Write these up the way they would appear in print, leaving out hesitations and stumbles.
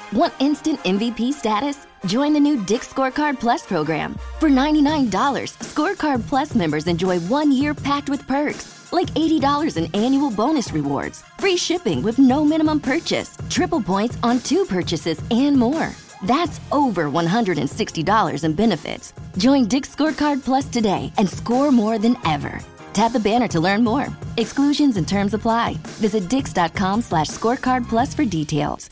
Want instant MVP status? Join the new Dick's Scorecard Plus program. For $99, Scorecard Plus members enjoy 1 year packed with perks, like $80 in annual bonus rewards, free shipping with no minimum purchase, triple points on 2 purchases, and more. That's over $160 in benefits. Join Dick's Scorecard Plus today and score more than ever. Tap the banner to learn more. Exclusions and terms apply. Visit dix.com/scorecardplus for details.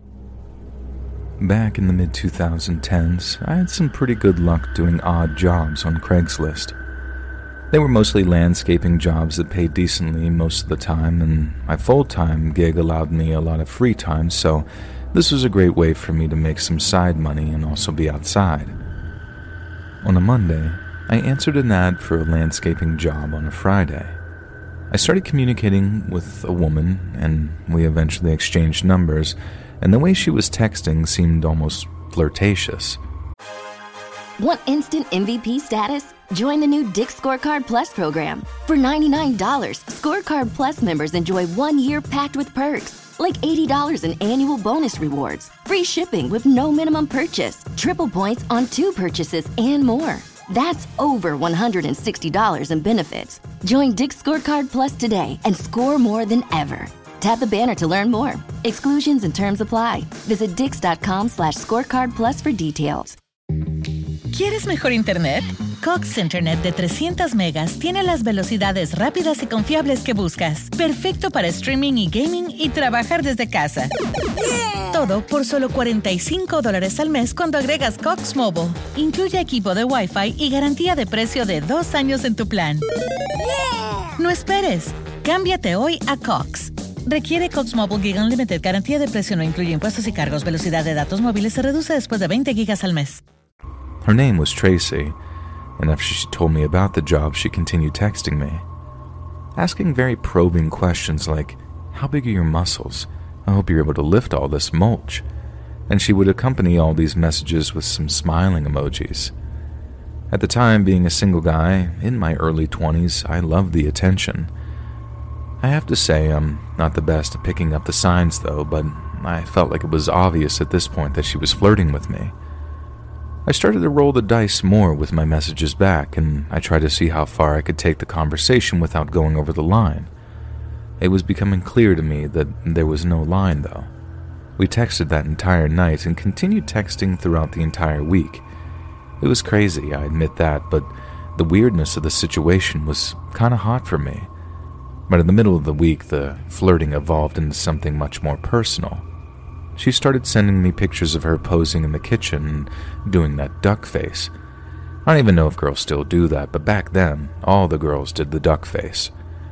Back in the mid-2010s, I had some pretty good luck doing odd jobs on Craigslist. They were mostly landscaping jobs that paid decently most of the time, and my full-time gig allowed me a lot of free time, so this was a great way for me to make some side money and also be outside. On a Monday, I answered an ad for a landscaping job on a Friday. I started communicating with a woman, and we eventually exchanged numbers, and the way she was texting seemed almost flirtatious. Want instant MVP status? Join the new Dick's Scorecard Plus program. For $99, Scorecard Plus members enjoy 1 year packed with perks, like $80 in annual bonus rewards, free shipping with no minimum purchase, triple points on 2 purchases, and more. That's over $160 in benefits. Join Dick's Scorecard Plus today and score more than ever. Tap the banner to learn more. Exclusions and terms apply. Visit dix.com/scorecardplus for details. ¿Quieres mejor internet? Cox Internet de 300 megas tiene las velocidades rápidas y confiables que buscas. Perfecto para streaming y gaming y trabajar desde casa. Todo por solo $45 al mes cuando agregas Cox Mobile. Incluye equipo de Wi-Fi y garantía de precio de 2 años en tu plan. No esperes. Cámbiate hoy a Cox. Requiere Cox Mobile Gig Unlimited. Garantía de precio no incluye impuestos y cargos. Velocidad de datos móviles se reduce después de 20 gigas al mes. Her name was Tracy, and after she told me about the job, she continued texting me, asking very probing questions like, "How big are your muscles? I hope you're able to lift all this mulch." And she would accompany all these messages with some smiling emojis. At the time, being a single guy, in my early 20s, I loved the attention. I have to say I'm not the best at picking up the signs though, but I felt like it was obvious at this point that she was flirting with me. I started to roll the dice more with my messages back, and I tried to see how far I could take the conversation without going over the line. It was becoming clear to me that there was no line though. We texted that entire night and continued texting throughout the entire week. It was crazy, I admit that, but the weirdness of the situation was kinda hot for me. But in the middle of the week, the flirting evolved into something much more personal. She started sending me pictures of her posing in the kitchen and doing that duck face. I don't even know if girls still do that, but back then, all the girls did the duck face.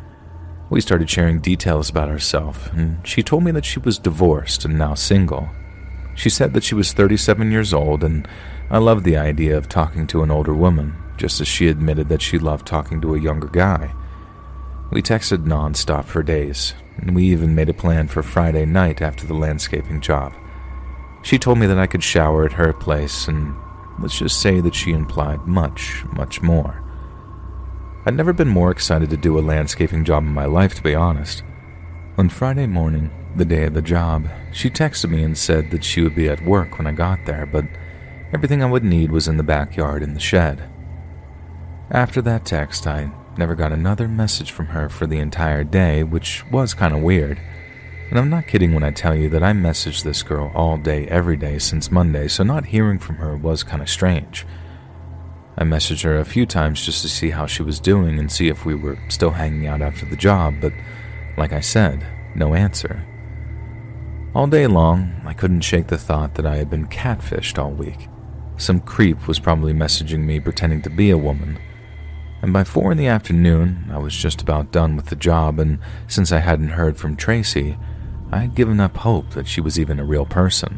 We started sharing details about herself, and she told me that she was divorced and now single. She said that she was 37 years old, and I loved the idea of talking to an older woman, just as she admitted that she loved talking to a younger guy. We texted non-stop for days, and we even made a plan for Friday night after the landscaping job. She told me that I could shower at her place, and let's just say that she implied much, much more. I'd never been more excited to do a landscaping job in my life, to be honest. On Friday morning, the day of the job, she texted me and said that she would be at work when I got there, but everything I would need was in the backyard in the shed. After that text, I never got another message from her for the entire day, which was kind of weird. And I'm not kidding when I tell you that I messaged this girl all day, every day since Monday, so not hearing from her was kind of strange. I messaged her a few times just to see how she was doing and see if we were still hanging out after the job, but like I said, no answer. All day long, I couldn't shake the thought that I had been catfished all week. Some creep was probably messaging me pretending to be a woman. And by 4 in the afternoon, I was just about done with the job, and since I hadn't heard from Tracy, I had given up hope that she was even a real person.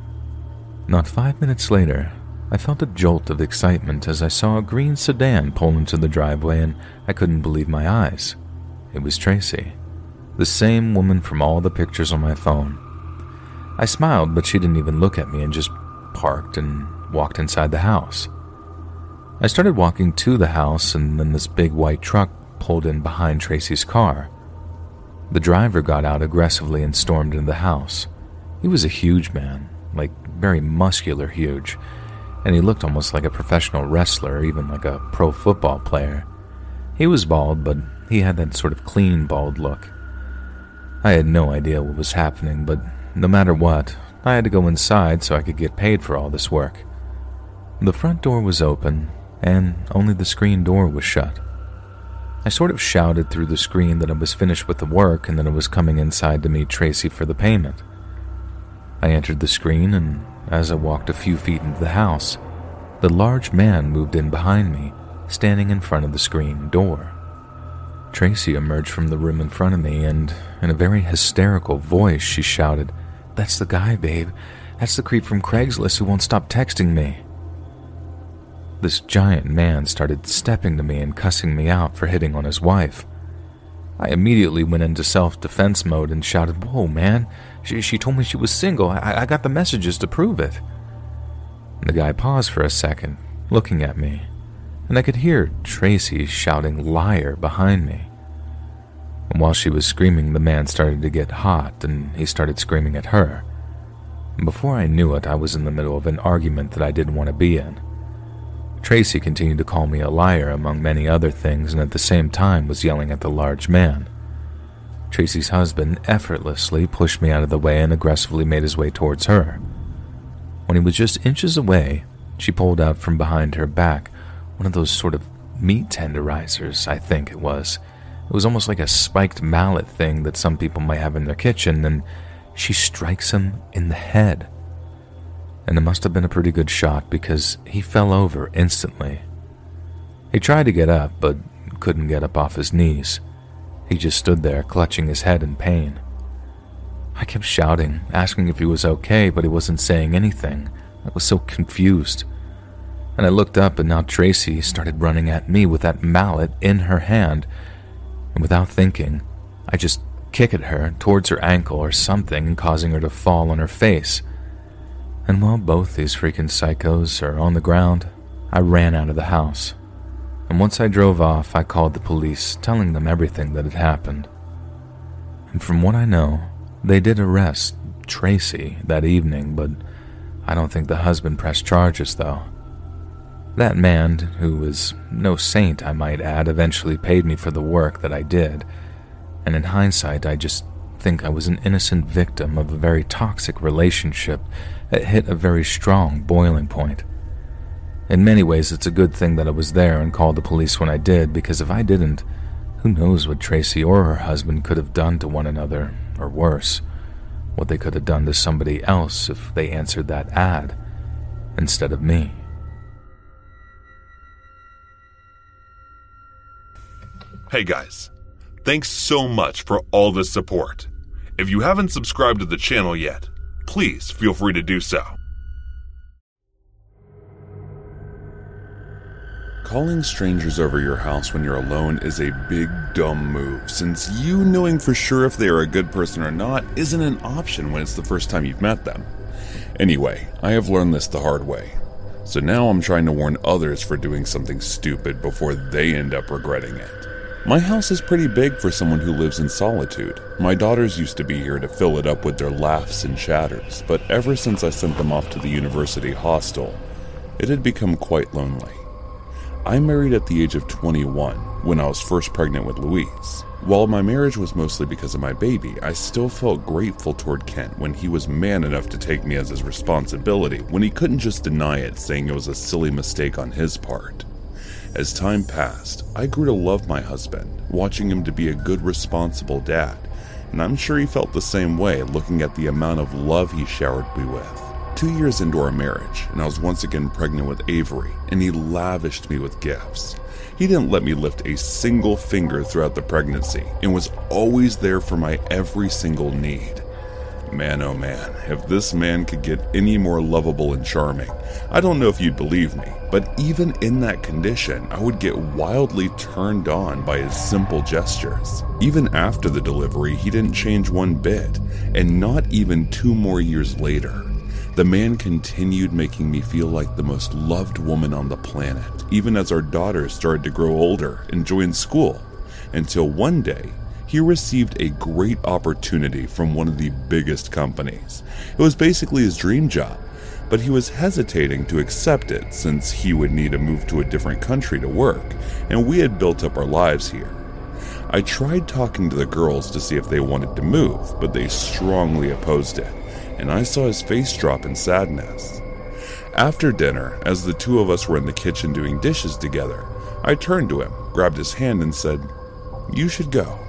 Not 5 minutes later, I felt a jolt of excitement as I saw a green sedan pull into the driveway, and I couldn't believe my eyes. It was Tracy, the same woman from all the pictures on my phone. I smiled, but she didn't even look at me and just parked and walked inside the house. I started walking to the house, and then this big white truck pulled in behind Tracy's car. The driver got out aggressively and stormed into the house. He was a huge man, like very muscular huge, and he looked almost like a professional wrestler or even like a pro football player. He was bald, but he had that sort of clean bald look. I had no idea what was happening, but no matter what, I had to go inside so I could get paid for all this work. The front door was open, and only the screen door was shut. I sort of shouted through the screen that I was finished with the work and that I was coming inside to meet Tracy for the payment. I entered the screen, and as I walked a few feet into the house, the large man moved in behind me, standing in front of the screen door. Tracy emerged from the room in front of me, and in a very hysterical voice she shouted, "That's the guy, babe. That's the creep from Craigslist who won't stop texting me." This giant man started stepping to me and cussing me out for hitting on his wife. I immediately went into self-defense mode and shouted, "Whoa, man, she told me she was single. I got the messages to prove it." The guy paused for a second, looking at me, and I could hear Tracy shouting "liar" behind me. And while she was screaming, the man started to get hot, and he started screaming at her. And before I knew it, I was in the middle of an argument that I didn't want to be in. Tracy continued to call me a liar, among many other things, and at the same time was yelling at the large man. Tracy's husband effortlessly pushed me out of the way and aggressively made his way towards her. When he was just inches away, she pulled out from behind her back one of those sort of meat tenderizers, I think it was. It was almost like a spiked mallet thing that some people might have in their kitchen, and she strikes him in the head. And it must have been a pretty good shot because he fell over instantly. He tried to get up, but couldn't get up off his knees. He just stood there, clutching his head in pain. I kept shouting, asking if he was okay, but he wasn't saying anything. I was so confused. And I looked up, and now Tracy started running at me with that mallet in her hand. And without thinking, I just kick at her towards her ankle or something, causing her to fall on her face. And while both these freaking psychos are on the ground, I ran out of the house. And once I drove off, I called the police, telling them everything that had happened. And from what I know, they did arrest Tracy that evening, but I don't think the husband pressed charges, though. That man, who was no saint, I might add, eventually paid me for the work that I did. And in hindsight, I just think I was an innocent victim of a very toxic relationship that hit a very strong boiling point. In many ways, it's a good thing that I was there and called the police when I did, because if I didn't, who knows what Tracy or her husband could have done to one another, or worse, what they could have done to somebody else if they answered that ad instead of me. Hey guys, thanks so much for all the support. If you haven't subscribed to the channel yet, please feel free to do so. Calling strangers over your house when you're alone is a big, dumb move, since you knowing for sure if they are a good person or not isn't an option when it's the first time you've met them. Anyway, I have learned this the hard way, so now I'm trying to warn others for doing something stupid before they end up regretting it. My house is pretty big for someone who lives in solitude. My daughters used to be here to fill it up with their laughs and chatters, but ever since I sent them off to the university hostel, it had become quite lonely. I married at the age of 21 when I was first pregnant with Louise. While my marriage was mostly because of my baby, I still felt grateful toward Kent when he was man enough to take me as his responsibility, when he couldn't just deny it, saying it was a silly mistake on his part. As time passed, I grew to love my husband, watching him to be a good, responsible dad, and I'm sure he felt the same way looking at the amount of love he showered me with. 2 years into our marriage, and I was once again pregnant with Avery, and he lavished me with gifts. He didn't let me lift a single finger throughout the pregnancy, and was always there for my every single need. Man, oh man, if this man could get any more lovable and charming, I don't know if you'd believe me, but even in that condition, I would get wildly turned on by his simple gestures. Even after the delivery, he didn't change one bit, and not even 2 more years later, the man continued making me feel like the most loved woman on the planet, even as our daughters started to grow older and join school, until one day, He received a great opportunity from one of the biggest companies. It was basically his dream job, but he was hesitating to accept it since he would need to move to a different country to work, and we had built up our lives here. I tried talking to the girls to see if they wanted to move, but they strongly opposed it, and I saw his face drop in sadness. After dinner, as the two of us were in the kitchen doing dishes together, I turned to him, grabbed his hand, and said, "You should go."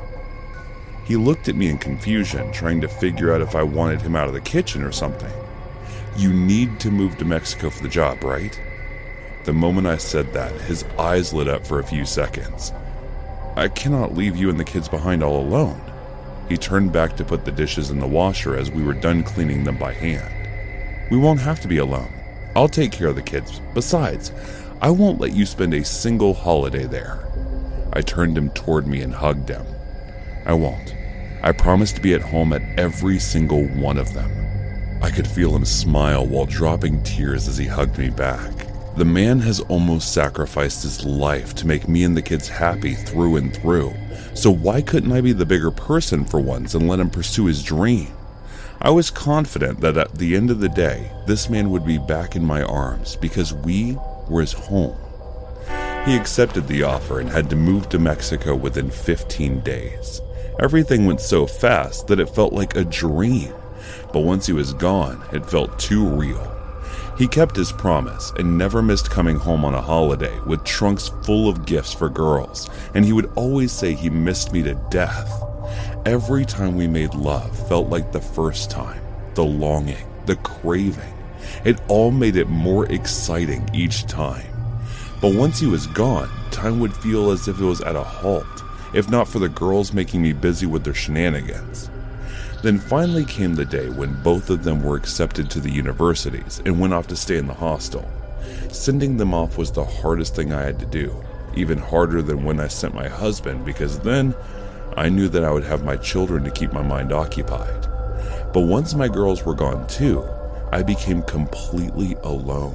He looked at me in confusion, trying to figure out if I wanted him out of the kitchen or something. "You need to move to Mexico for the job, right?" The moment I said that, his eyes lit up for a few seconds. "I cannot leave you and the kids behind all alone." He turned back to put the dishes in the washer as we were done cleaning them by hand. "We won't have to be alone. I'll take care of the kids. Besides, I won't let you spend a single holiday there." I turned him toward me and hugged him. "I won't. I promise to be at home at every single one of them." I could feel him smile while dropping tears as he hugged me back. The man has almost sacrificed his life to make me and the kids happy through and through, so why couldn't I be the bigger person for once and let him pursue his dream? I was confident that at the end of the day, this man would be back in my arms because we were his home. He accepted the offer and had to move to Mexico within 15 days. Everything went so fast that it felt like a dream, but once he was gone, it felt too real. He kept his promise and never missed coming home on a holiday with trunks full of gifts for girls, and he would always say he missed me to death. Every time we made love felt like the first time. The longing, the craving, it all made it more exciting each time. But once he was gone, time would feel as if it was at a halt, if not for the girls making me busy with their shenanigans. Then finally came the day when both of them were accepted to the universities and went off to stay in the hostel. Sending them off was the hardest thing I had to do, even harder than when I sent my husband, because then I knew that I would have my children to keep my mind occupied. But once my girls were gone too, I became completely alone.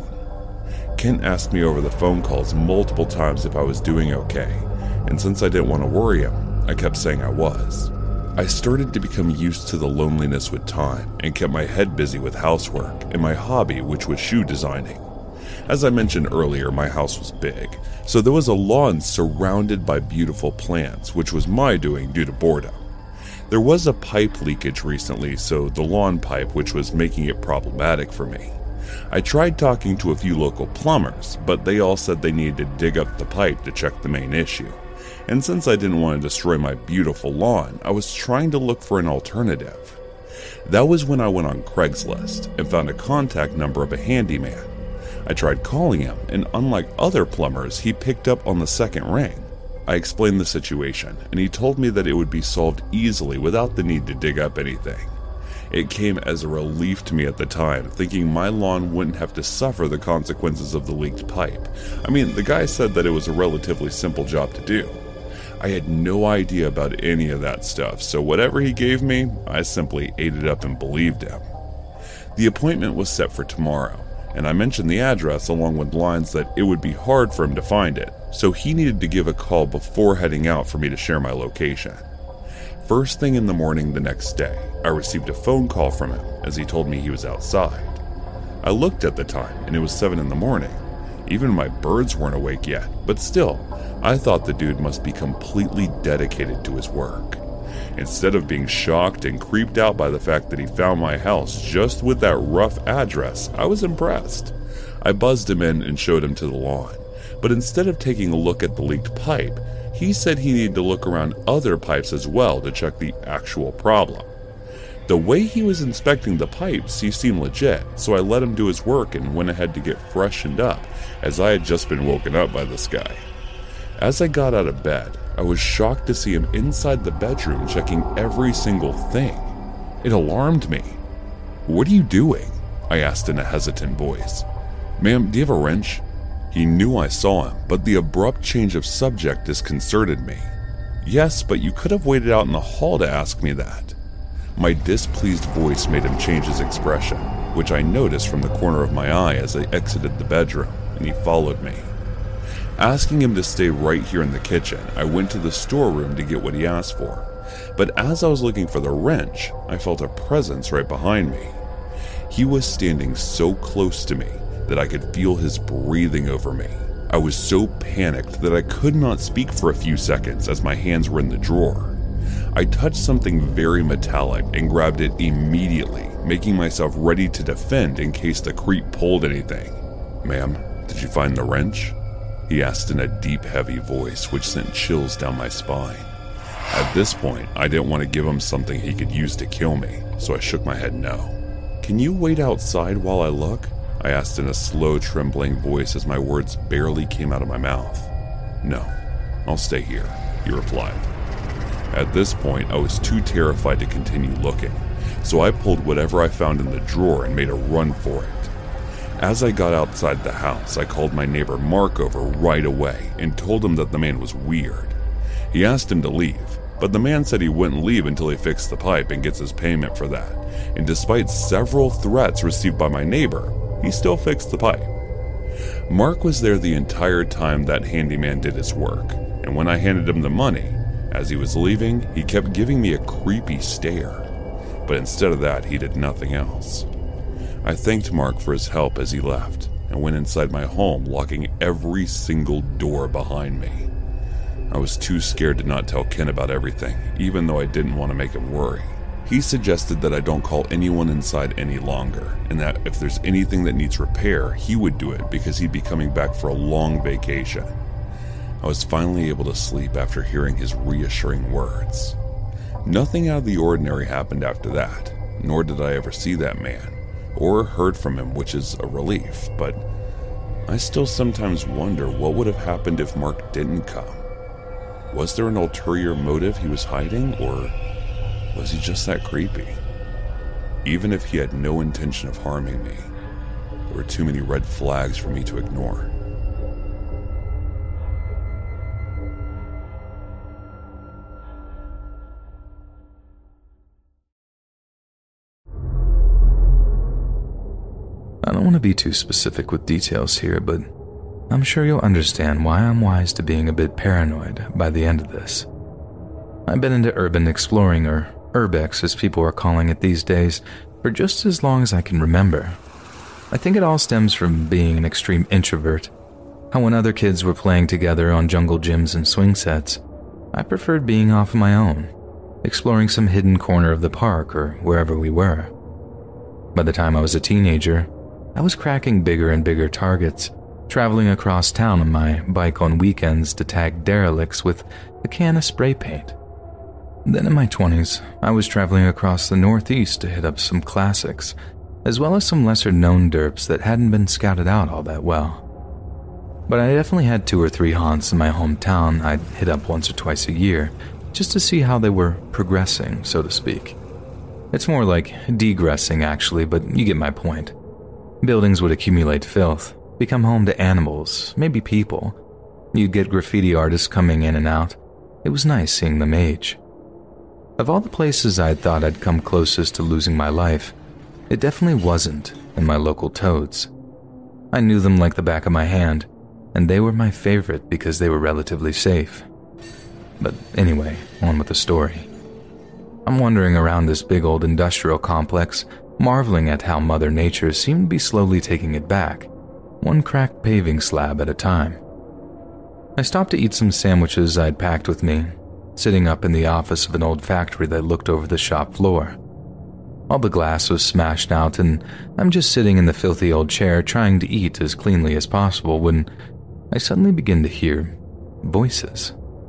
Kent asked me over the phone calls multiple times if I was doing okay, and since I didn't want to worry him, I kept saying I was. I started to become used to the loneliness with time and kept my head busy with housework and my hobby, which was shoe designing. As I mentioned earlier, my house was big, so there was a lawn surrounded by beautiful plants, which was my doing due to boredom. There was a pipe leakage recently, so the lawn pipe, which was making it problematic for me. I tried talking to a few local plumbers, but they all said they needed to dig up the pipe to check the main issue. And since I didn't want to destroy my beautiful lawn, I was trying to look for an alternative. That was when I went on Craigslist and found a contact number of a handyman. I tried calling him, and unlike other plumbers, he picked up on the second ring. I explained the situation, and he told me that it would be solved easily without the need to dig up anything. It came as a relief to me at the time, thinking my lawn wouldn't have to suffer the consequences of the leaked pipe. I mean, the guy said that it was a relatively simple job to do. I had no idea about any of that stuff, so whatever he gave me, I simply ate it up and believed him. The appointment was set for tomorrow, and I mentioned the address along with lines that it would be hard for him to find it, so he needed to give a call before heading out for me to share my location. First thing in the morning the next day, I received a phone call from him as he told me he was outside. I looked at the time, and it was 7 in the morning. Even my birds weren't awake yet, but still, I thought the dude must be completely dedicated to his work. Instead of being shocked and creeped out by the fact that he found my house just with that rough address, I was impressed. I buzzed him in and showed him to the lawn, but instead of taking a look at the leaked pipe, he said he needed to look around other pipes as well to check the actual problem. The way he was inspecting the pipes, he seemed legit, so I let him do his work and went ahead to get freshened up, as I had just been woken up by this guy. As I got out of bed, I was shocked to see him inside the bedroom checking every single thing. It alarmed me. "What are you doing?" I asked in a hesitant voice. "Ma'am, do you have a wrench?" He knew I saw him, but the abrupt change of subject disconcerted me. "Yes, but you could have waited out in the hall to ask me that." My displeased voice made him change his expression, which I noticed from the corner of my eye as I exited the bedroom, and he followed me. Asking him to stay right here in the kitchen, I went to the storeroom to get what he asked for, But as I was looking for the wrench, I felt a presence right behind me. He was standing so close to me that I could feel his breathing over me. I was so panicked that I could not speak for a few seconds as my hands were in the drawer. I touched something very metallic and grabbed it immediately, making myself ready to defend in case the creep pulled anything. "Ma'am, did you find the wrench?" he asked in a deep, heavy voice which sent chills down my spine. At this point, I didn't want to give him something he could use to kill me, so I shook my head no. "Can you wait outside while I look?" I asked in a slow, trembling voice as my words barely came out of my mouth. "No, I'll stay here," he replied. At this point, I was too terrified to continue looking, so I pulled whatever I found in the drawer and made a run for it. As I got outside the house, I called my neighbor Mark over right away and told him that the man was weird. He asked him to leave, but the man said he wouldn't leave until he fixed the pipe and gets his payment for that, and despite several threats received by my neighbor, he still fixed the pipe. Mark was there the entire time that handyman did his work, and when I handed him the money, as he was leaving, he kept giving me a creepy stare, but instead of that, he did nothing else. I thanked Mark for his help as he left, and went inside my home, locking every single door behind me. I was too scared to not tell Ken about everything, even though I didn't want to make him worry. He suggested that I don't call anyone inside any longer, and that if there's anything that needs repair, he would do it because he'd be coming back for a long vacation. I was finally able to sleep after hearing his reassuring words. Nothing out of the ordinary happened after that, nor did I ever see that man, or heard from him, which is a relief, but I still sometimes wonder what would have happened if Mark didn't come. Was there an ulterior motive he was hiding, or was he just that creepy? Even if he had no intention of harming me, there were too many red flags for me to ignore. I don't want to be too specific with details here, but I'm sure you'll understand why I'm wise to being a bit paranoid by the end of this. I've been into urban exploring, or urbex as people are calling it these days, for just as long as I can remember. I think it all stems from being an extreme introvert. How when other kids were playing together on jungle gyms and swing sets, I preferred being off on my own, exploring some hidden corner of the park or wherever we were. By the time I was a teenager, I was cracking bigger and bigger targets, traveling across town on my bike on weekends to tag derelicts with a can of spray paint. Then in my 20s, I was traveling across the Northeast to hit up some classics, as well as some lesser-known derps that hadn't been scouted out all that well. But I definitely had 2 or 3 haunts in my hometown I'd hit up once or twice a year, just to see how they were progressing, so to speak. It's more like degressing, actually, but you get my point. Buildings would accumulate filth, become home to animals, maybe people. You'd get graffiti artists coming in and out. It was nice seeing them age. Of all the places I'd thought I'd come closest to losing my life, it definitely wasn't in my local Toads. I knew them like the back of my hand, and they were my favorite because they were relatively safe. But anyway, on with the story. I'm wandering around this big old industrial complex, marveling at how Mother Nature seemed to be slowly taking it back, one cracked paving slab at a time. I stopped to eat some sandwiches I'd packed with me, sitting up in the office of an old factory that looked over the shop floor. All the glass was smashed out, and I'm just sitting in the filthy old chair trying to eat as cleanly as possible when I suddenly begin to hear voices.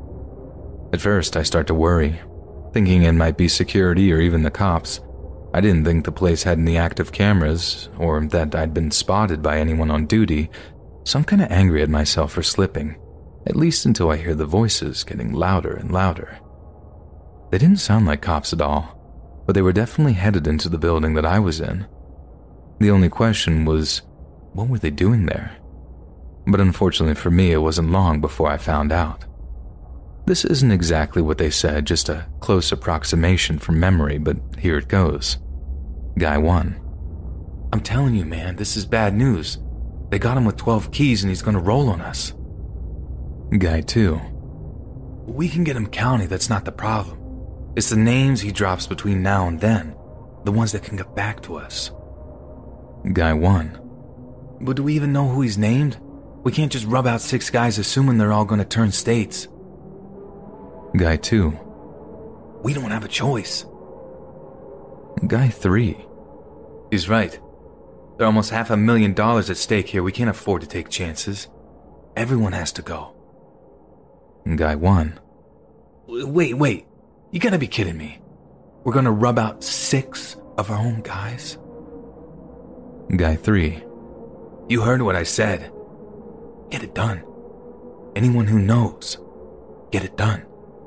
At first, I start to worry, thinking it might be security or even the cops. I didn't think the place had any active cameras, or that I'd been spotted by anyone on duty, so I'm kind of angry at myself for slipping, at least until I hear the voices getting louder and louder. They didn't sound like cops at all, but they were definitely headed into the building that I was in. The only question was, what were they doing there? But unfortunately for me, it wasn't long before I found out. This isn't exactly what they said, just a close approximation from memory, but here it goes. Guy 1. I'm telling you, man, this is bad news. They got him with 12 keys and he's gonna roll on us. Guy 2. We can get him county, that's not the problem. It's the names he drops between now and then, the ones that can get back to us. Guy 1. But do we even know who he's named? We can't just rub out 6 guys assuming they're all going to turn states. Guy 2. We don't have a choice. Guy 3. He's right. There are almost $500,000 at stake here. We can't afford to take chances. Everyone has to go. Guy 1. Wait. You gotta be kidding me. We're gonna rub out 6 of our own guys? Guy 3. You heard what I said. Get it done. Anyone who knows, get it done.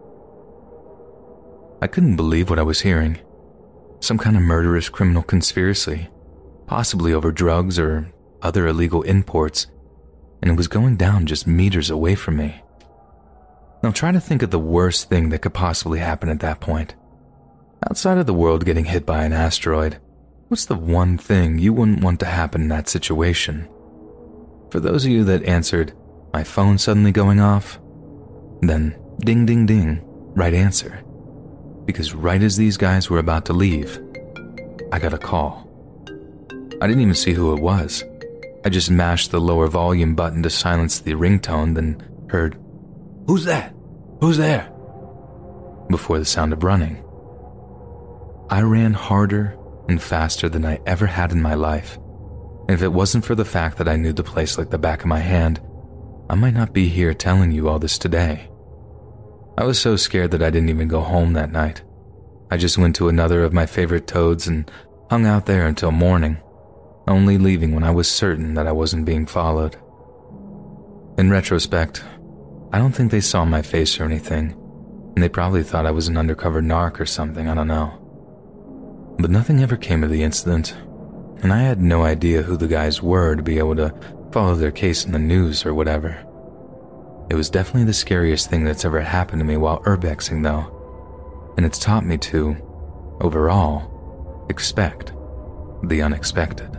I couldn't believe what I was hearing. Some kind of murderous criminal conspiracy, possibly over drugs or other illegal imports, and it was going down just meters away from me. Now try to think of the worst thing that could possibly happen at that point. Outside of the world getting hit by an asteroid, what's the one thing you wouldn't want to happen in that situation? For those of you that answered, my phone suddenly going off, then ding ding ding, right answer. Because right as these guys were about to leave, I got a call. I didn't even see who it was. I just mashed the lower volume button to silence the ringtone, then heard, "Who's that? Who's there?" before the sound of running. I ran harder and faster than I ever had in my life. And if it wasn't for the fact that I knew the place like the back of my hand, I might not be here telling you all this today. I was so scared that I didn't even go home that night. I just went to another of my favorite toads and hung out there until morning, only leaving when I was certain that I wasn't being followed. In retrospect, I don't think they saw my face or anything, and they probably thought I was an undercover narc or something, I don't know. But nothing ever came of the incident, and I had no idea who the guys were to be able to follow their case in the news or whatever. It was definitely the scariest thing that's ever happened to me while urbexing though, and it's taught me to, overall, expect the unexpected.